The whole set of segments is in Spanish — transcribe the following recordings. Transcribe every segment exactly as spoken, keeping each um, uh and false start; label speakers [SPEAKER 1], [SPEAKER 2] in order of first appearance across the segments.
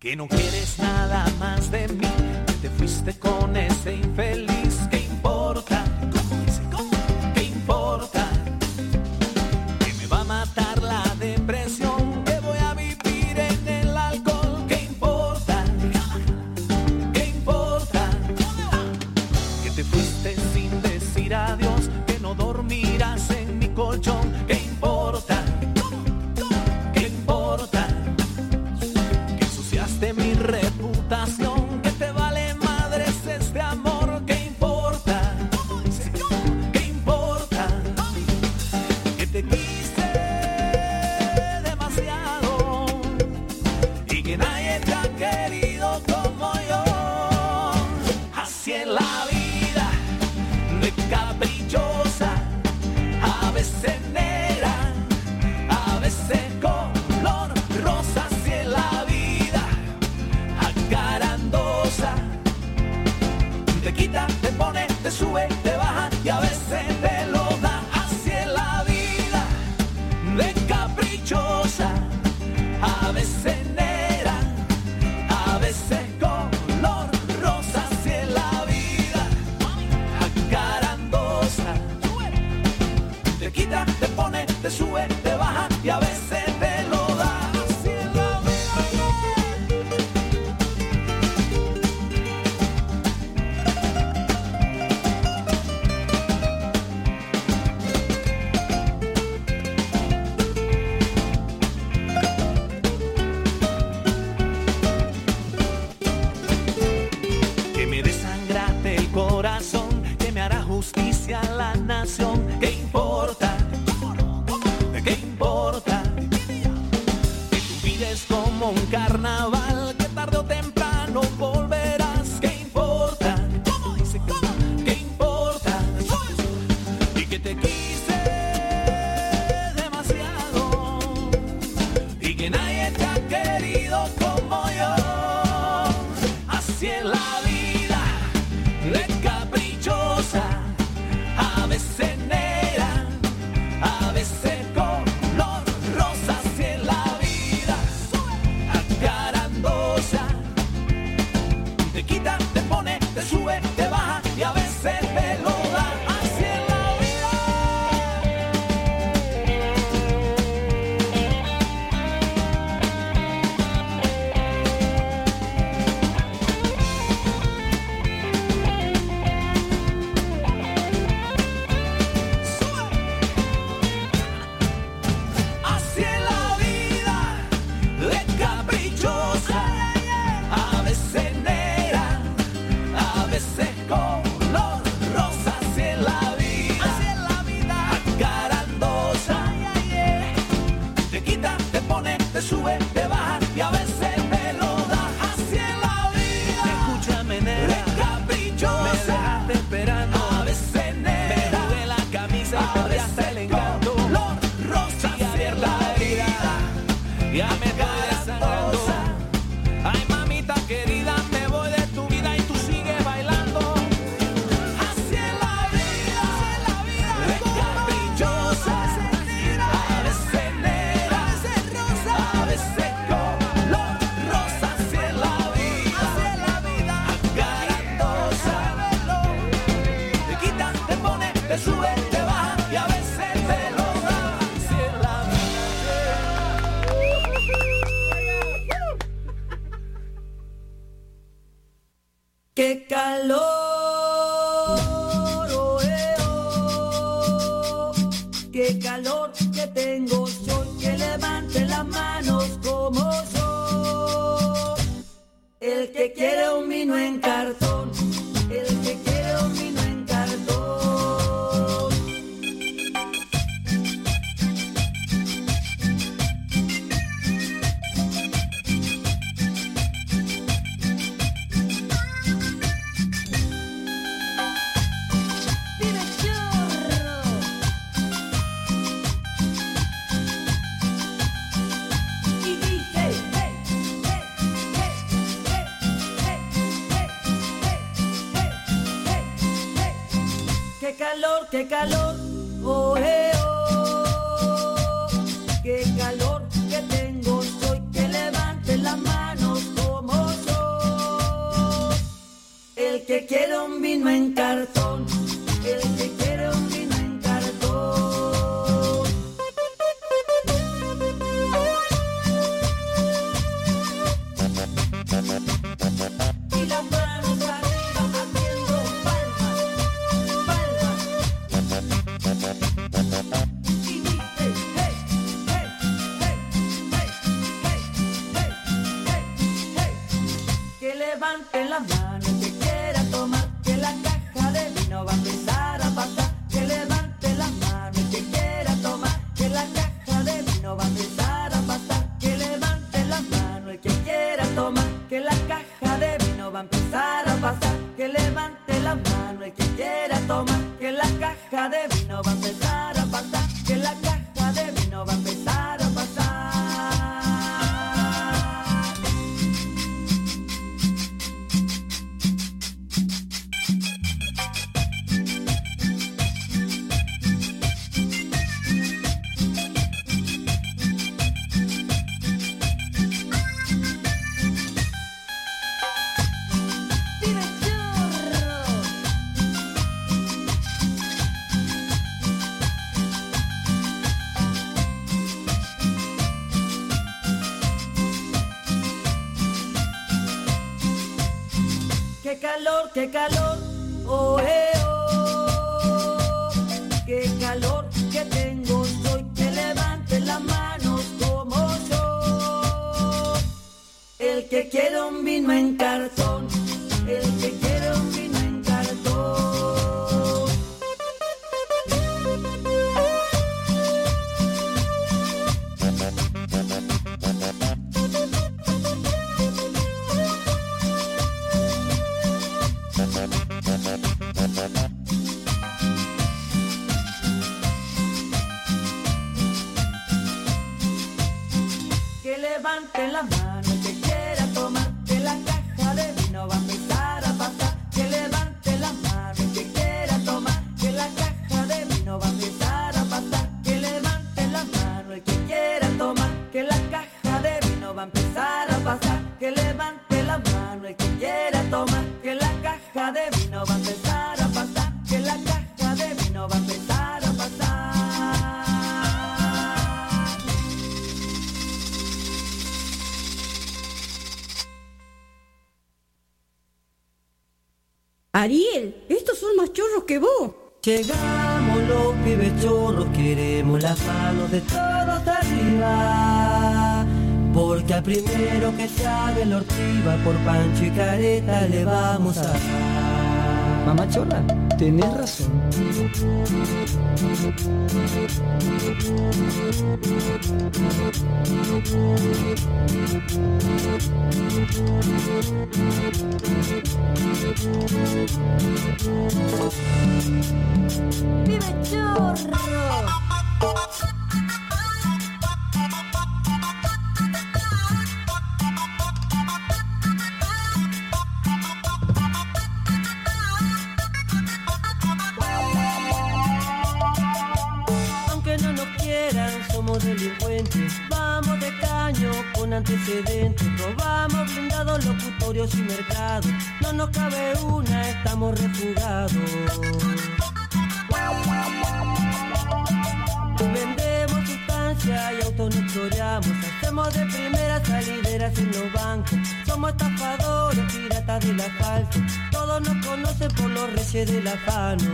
[SPEAKER 1] Que no quieres nada más de mí, que te fuiste con ese infeliz. ¿Qué importa? ¿Cómo dice? ¿Cómo? ¿Qué importa? Que me va a matar la depresión, que voy a vivir en el alcohol. ¿Qué importa? ¿Qué importa? Que te fuiste sin decir adiós, que no dormirás en mi colchón. ¿Qué importa? ¿Qué importa? Que ensuciaste mi reputación, que te vale madres este amor. ¿Qué importa? ¿Qué importa? Que te quise demasiado y que nadie te ha querido como yo. Así es la vida, de caprichosa, a veces negra, a veces color rosa. Así es la vida, acarandosa, te quita, te pone, te sube, te baja y a veces te lo da. Así es la vida, de caprichosa, a veces negra, a veces color rosa. Así es la vida, acarandosa, te quita, te pone, te sube, te baja y a veces te lo da. Así es la que me desangraste el corazón, que me hará justicia a la nación. ¿Qué importa? ¿Qué importa? Que tu vida es como un carnaval, que tarde o temprano volverás. ¿Qué importa? ¿Qué importa? Y que te quise demasiado y que nadie te ha querido como yo. Así es la vida, de caprichosa, a veces negra, a veces color rosa. Así es la vida, acarandosa, te quita, te pone, te sube, te baja y a veces te lo da. Así es la Así es la vida, de caprichosa, a veces negra, a veces color rosa. Así es la vida, acarandosa, te quita, te pone, te sube, te baja y a veces te lo da. Así es la vida, escúchame negra, de caprichosa, me dejaste esperando, a veces negra, me jugué la camisa y perdí hasta el encanto. Color rosa. Así es la vida, ya me estoy desangrando. Ay mamita querida, me voy de tu vida y tú sigues bailando. Así es la vida, de caprichosa, a veces negra, a veces color rosa. Así es la vida, acarandosa, te quita, te pone, te sube, te baja y a veces te lo da. Así es la
[SPEAKER 2] ¡Qué calor! Oh, eh, oh. ¡Qué calor que tengo! Soy que levante las manos como soy. El que quiere un vino en cartón, el que quiere un vino en cartón. Qué calor, qué calor, oh, eh, oh. Qué calor que tengo, soy que levante las manos como que quiere un vino en cartón, el que quiere un vino en cartón. Y las manos arriba haciendo palmas, palmas. Y dice, hey, hey, hey, hey, hey, hey, hey, hey. Que levanten las manos el que quiera tomar, que la caja de vino va a empezar a pasar. Que levante las manos el que quiera tomar, que la caja de vino va a empezar a pasar. Que levante las manos el que quiera tomar, que la caja de vino va a empezar a pasar. Que levante las manos el que quiera tomar, que la caja de vino va a empezar a pasar. Que la caja de vino va a empezar a pasar. ¡Vive churro! ¡Qué calor, qué calor! ¡Oh, eh, oh! ¡Qué calor que tengo! Soy que levante las manos como yo. El que quiere un vino en cartón, el que quiere un vino en cartón. Que levanten las manos el que quiera tomar, que la caja de vino va a empezar a pasar. Que levante las manos el que quiera tomar, que la caja de vino va a empezar a pasar. Que levante las manos el que quiera tomar, que la caja de vino va a empezar a pasar. Que levante las manos el que quiera tomar, que la caja de vino va a empezar a pasar. Que la caja de vino va a empezar a pasar.
[SPEAKER 3] Ariel, estos son más chorros que vos.
[SPEAKER 2] Llegamos los pibes chorros, queremos las manos de todos arriba. Porque al primero que se haga el ortiva, por Pancho y Careta le vamos a dar.
[SPEAKER 4] Mamá chorra, tenés razón.
[SPEAKER 3] ¡Vive chorro!
[SPEAKER 2] Aunque no nos quieran, somos delincuentes. Vamos de caño con antecedentes. Robamos blindados, locutorios y mercados. No nos cabe una, estamos refugados. Vendemos sustancia y autos nos choreamos. Hacemos de primeras salideras en los bancos. Somos estafadores, piratas del asfalto. Todos nos conocen por los reyes del afano.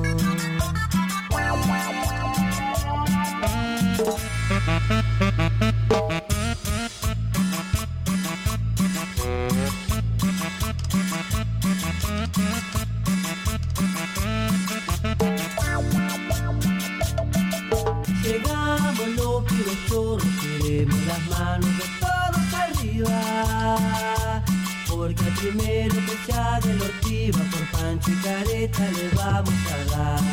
[SPEAKER 2] Llegamos los pibes chorros, queremos las manos de todos arriba. Porque al primero que se haga el ortiva, por Pancho y Careta le vamos a dar.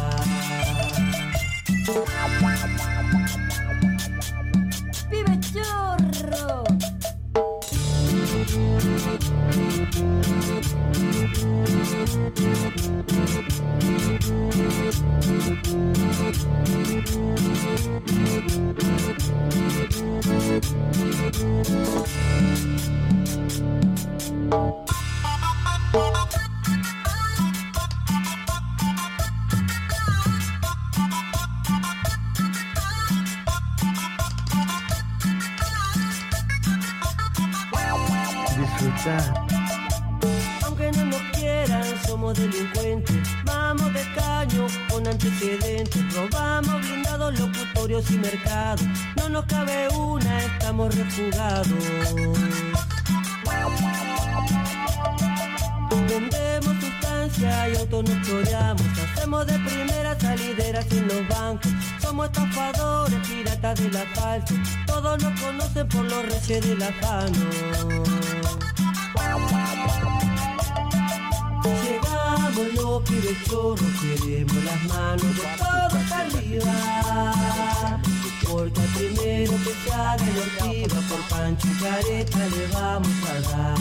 [SPEAKER 3] ¡Vive chorro!
[SPEAKER 4] disfrutar.
[SPEAKER 2] Aunque no nos quieran, somos delincuentes. Vamos de caño con antecedentes. Robamos blindados, locutorios y mercados. No nos cabe una, estamos refugados. Vendemos sustancia y autos nos choreamos. Hacemos de primera salideras en los bancos. Somos estafadores, piratas del asfalto. Todos nos conocen por los reyes del afano. Llegamos los pibes chorros, queremos las manos de todos arriba. Porque al primero que se haga el ortiva, por Pancho y Careta le vamos a dar.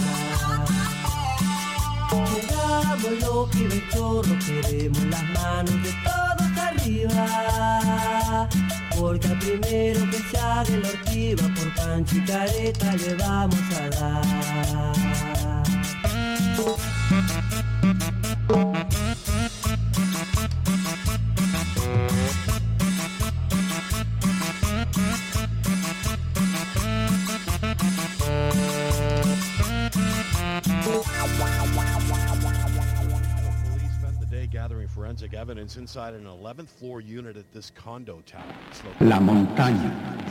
[SPEAKER 2] Llegamos los pibes chorros, queremos las manos de todos arriba. Porque al primero que se haga el ortiva, por Pancho y Careta le vamos a dar.
[SPEAKER 5] Gathering forensic evidence inside an eleventh floor unit at this condo tower.
[SPEAKER 6] La montaña.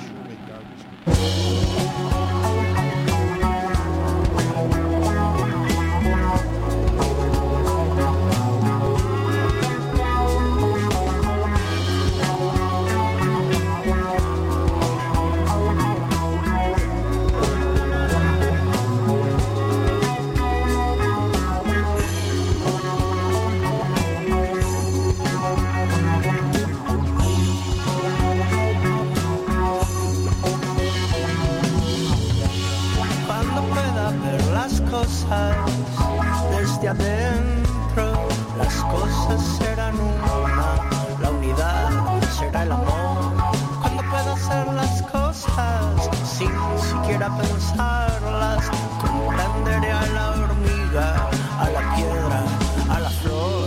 [SPEAKER 7] Desde adentro las cosas serán una, la unidad será el amor. Cuando pueda hacer las cosas sin siquiera pensarlas, comprenderé a la hormiga, a la piedra, a la flor.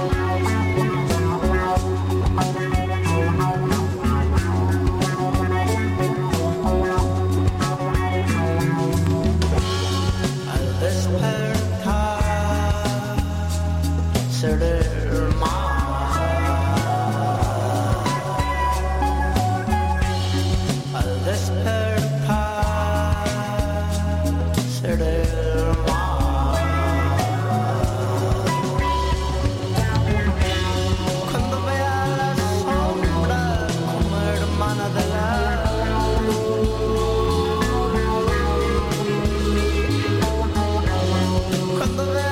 [SPEAKER 7] Seré el mar. Al despertar seré el mar. Cuando vea la sombra como hermana de la luz. Cuando vea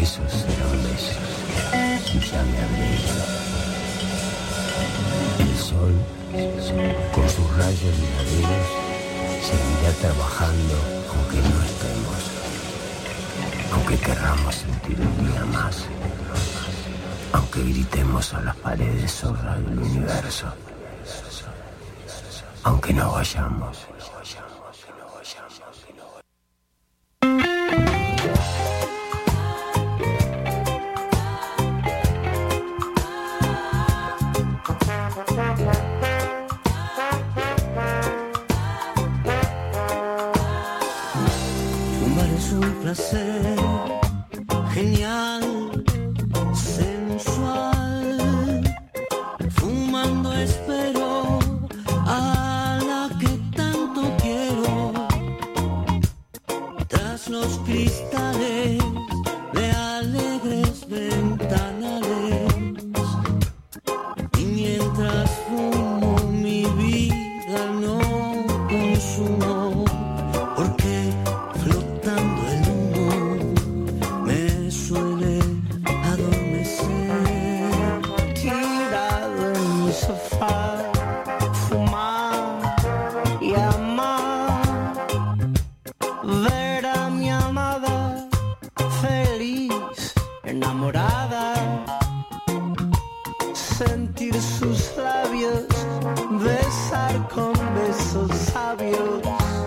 [SPEAKER 6] besos serán besos y ya me abrigo. El sol, con sus rayos duraderos, seguirá trabajando aunque no estemos, aunque querramos sentir un día más, aunque gritemos a las paredes sordas del universo, aunque no vayamos.
[SPEAKER 7] Fumar es un placer genial, sensual. Fumando espero a la que tanto quiero. Tras los cristales de alegres ventanales. Y mientras fumo mi vida no consumo. Porque flotando el humo me suele adormecer. Tirado en mi sofá, fumar y amar. Ver a mi amada feliz, enamorada. Sentir sus labios, besar con besos sabios.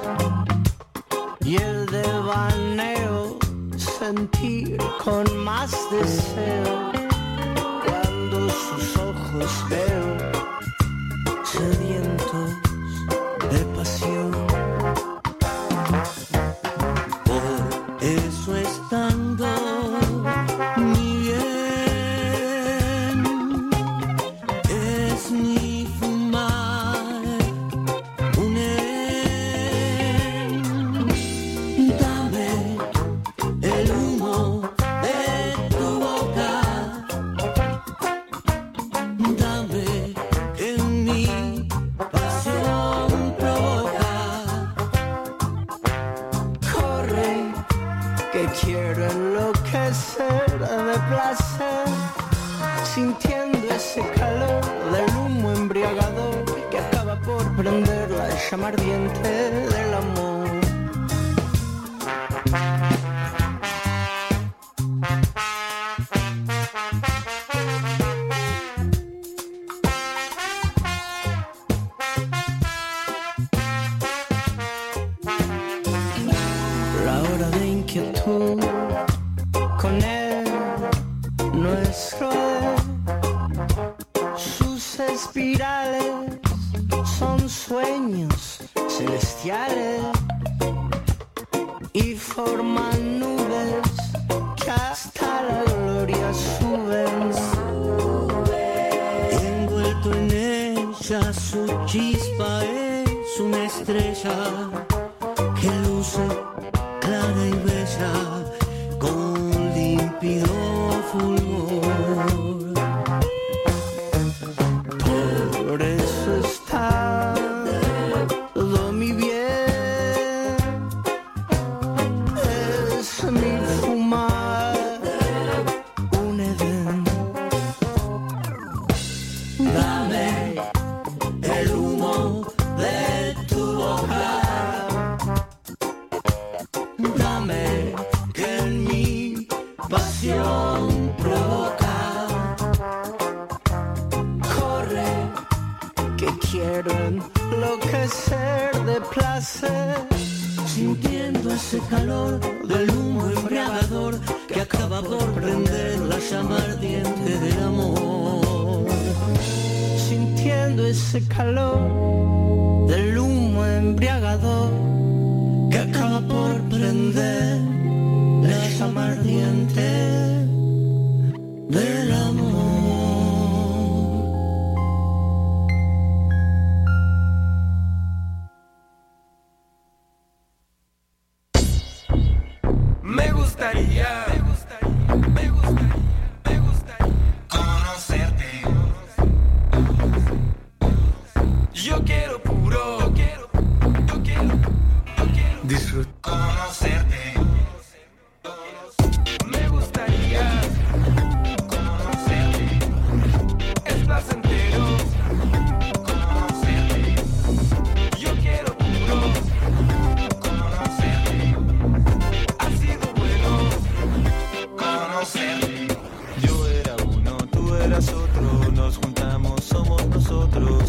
[SPEAKER 7] Y el devaneo sentir con más deseo cuando sus ojos veo sedientos de pasión. Por eso estando mi bien es mi fumar un el humo de tu boca, dame en mi pasión provoca. Corre, que quiero enloquecer de placer, sintiendo ese calor del humo embriagador que acaba por prender la llama ardiente del amor. La hora de inquietud con él no es cruel. Sus espirales son sueños celestiales y forman nubes que hasta la gloria suben. Envuelto en ella su chispa es una estrella que luce clara y bella con límpido fulgor. Por eso está todo mi bien, es mi fumar un Edén. Dame el humo de tu boca, dame que en mi pasión provoca. Corre, que quiero enloquecer de placer, sintiendo ese calor del humo embriagador que acaba por prender la llama ardiente del amor. Sintiendo ese calor del humo embriagador que acaba por prender la llama ardiente del amor.
[SPEAKER 1] Me gustaría, me gustaría, me gustaría, me gustaría conocerte. Yo quiero puro, yo quiero, yo quiero, yo quiero
[SPEAKER 7] Disfrutar.
[SPEAKER 1] conocerte. Me gustaría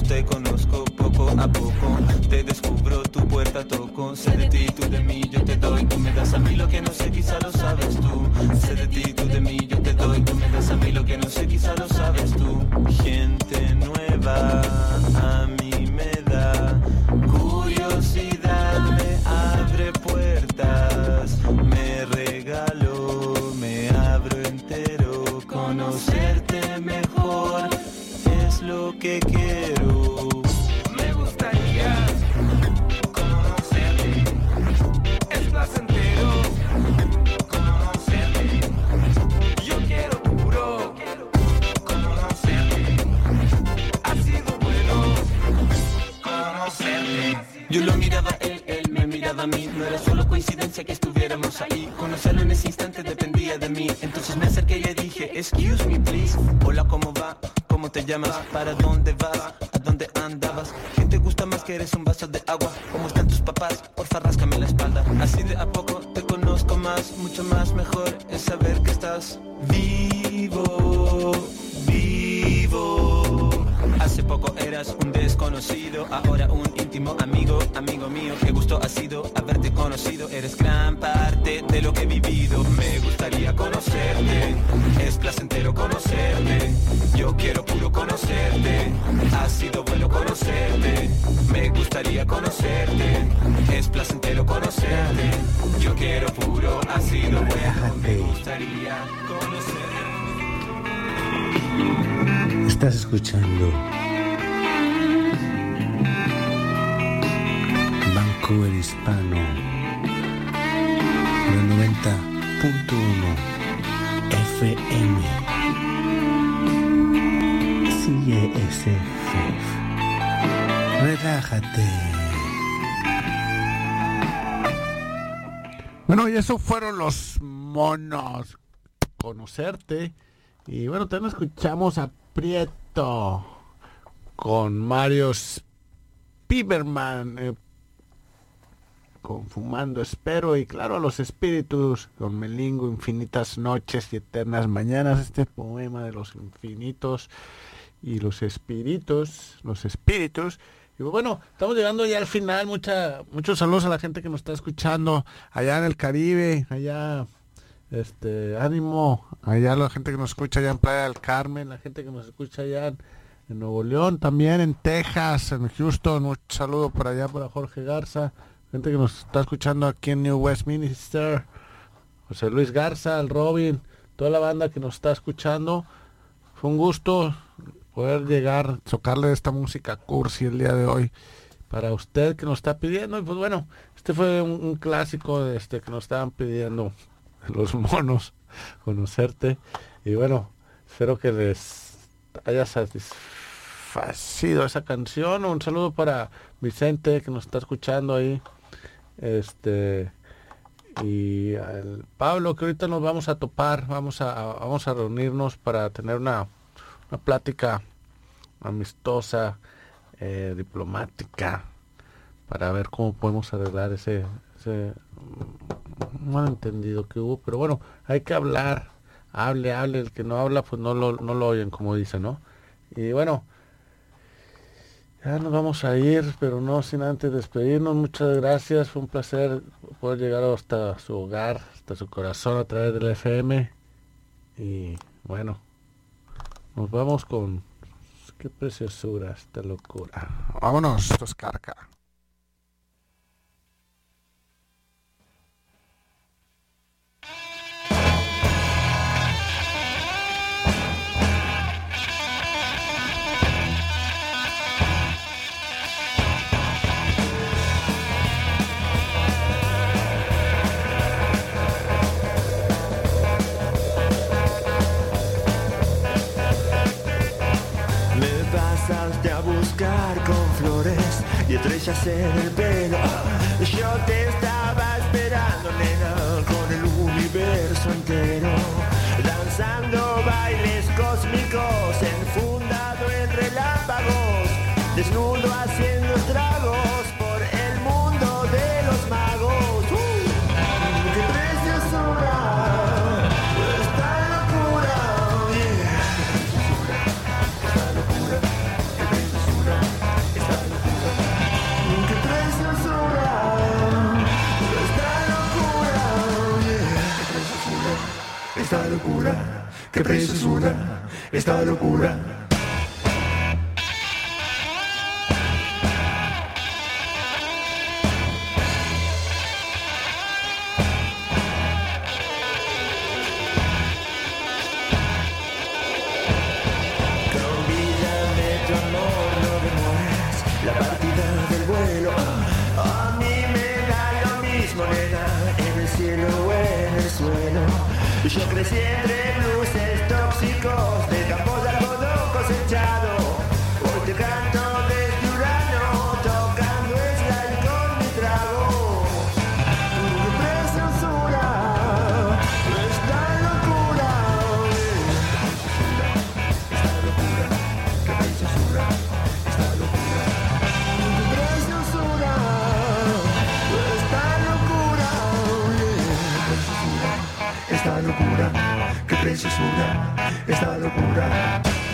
[SPEAKER 8] te conozco poco a poco. Te descubro, tu puerta toco. Sé de ti, tú de mí, yo te doy. Tú me das a mí lo que no sé, quizá lo sabes tú. Sé de ti, tú de mí, yo te doy. Tú me das a mí lo que no sé, quizá lo sabes tú. Gente nueva a mí me da curiosidad, me abre puertas, me regalo, me abro entero. Conocerte mejor es lo que quiero.
[SPEAKER 1] Me gustaría conocerte, es placentero conocerte. Yo quiero puro conocerte, ha sido bueno conocerte.
[SPEAKER 8] Yo lo miraba a él, él me miraba a mí. No era solo coincidencia que estuviéramos ahí. Conocerlo en ese instante dependía de mí. Entonces me acerqué y le dije, excuse me please. Hola, ¿cómo va? ¿Cómo te llamas? ¿Para dónde vas? ¿A dónde andabas? ¿Qué te gusta más que eres un vaso de agua? ¿Cómo están tus papás? Porfa, ráscame la espalda. Así de a poco te conozco más. Mucho más mejor es saber que estás vivo, vivo. Hace poco eras un desconocido, ahora un íntimo amigo, amigo mío. Qué gusto ha sido haberte conocido, eres gran parte de lo que he vivido. Me gustaría conocerte, es placentero conocerte. Yo quiero puro conocerte, ha sido bueno conocerte. Me gustaría conocerte, es placentero conocerte. Yo quiero puro, ha sido bueno. Me gustaría conocerte.
[SPEAKER 9] Estás escuchando Vancouver Hispano del noventa punto uno F M. Sigue ese jefe. Relájate.
[SPEAKER 10] Bueno, y eso fueron los Monos. Conocerte. Y bueno, también escuchamos a Prieto con Mario Spiderman eh, con Fumando Espero, y claro, a los espíritus con Melingo, Infinitas Noches y Eternas Mañanas, este poema de los infinitos y los espíritus, los espíritus. Y bueno, estamos llegando ya al final. Mucha, muchos saludos a la gente que nos está escuchando allá en el Caribe, allá, este, ánimo, allá la gente que nos escucha allá en Playa del Carmen, la gente que nos escucha allá en, en Nuevo León, también en Texas, en Houston. Un saludo por allá para Jorge Garza, gente que nos está escuchando aquí en New Westminster, José Luis Garza, el Robin, toda la banda que nos está escuchando. Fue un gusto poder llegar, tocarle esta música cursi el día de hoy para usted que nos está pidiendo. Y pues bueno, este fue un, un clásico de este que nos estaban pidiendo los Monos, Conocerte. Y bueno, espero que les haya satisfacido esa canción. Un saludo para Vicente que nos está escuchando ahí, este, y al Pablo, que ahorita nos vamos a topar, vamos a, a vamos a reunirnos para tener una, una plática amistosa, eh, diplomática, para ver cómo podemos arreglar ese, ese malentendido que hubo. Pero bueno, hay que hablar, hable, hable, el que no habla pues no lo, no lo oyen, como dice, ¿no? Y bueno, ya nos vamos a ir, pero no sin antes despedirnos. Muchas gracias, fue un placer poder llegar hasta su hogar, hasta su corazón a través del F M. Y bueno, nos vamos con qué preciosura, esta locura. Vámonos, Toscarca.
[SPEAKER 11] Salte a buscar con flores y estrellas en el pelo. Yo te estaba esperando, nena, con el universo entero, danzando bailes cósmicos, enfundado en relámpagos, desnudo haciendo estragos por el mundo de los magos. ¡Uh! ¡Qué preciosura! ¡Esta locura! Yeah. Esta locura. qué preciosura, esta locura.
[SPEAKER 7] Yo crecí entre luces tóxicos de campos de algodón cosechado. Hoy te canto desde Urano, tocando slide con mi trago. ¡Qué preciosura! ¡Esta locura! ¡Esta locura! ¡Qué preciosura! ¡Esta locura! ¡Qué preciosura! ¡Esta locura! ¡Esta locura! ¡Qué preciosura! ¡Esta locura!